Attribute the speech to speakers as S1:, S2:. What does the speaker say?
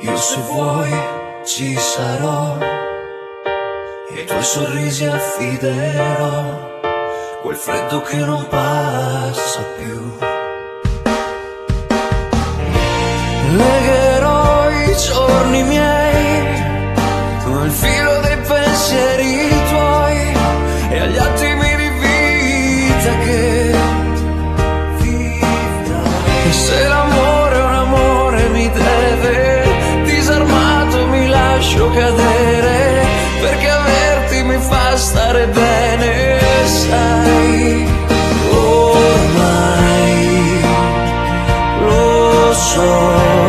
S1: Io se vuoi ci sarò, e i tuoi sorrisi affiderò, quel freddo che non passa più. Legherò i giorni miei al filo dei pensieri tuoi e agli attimi di vita che vivrai. E se l'amore è un amore mi deve, disarmato mi lascio cadere, perché averti mi fa stare bene, sai. Ormai lo so.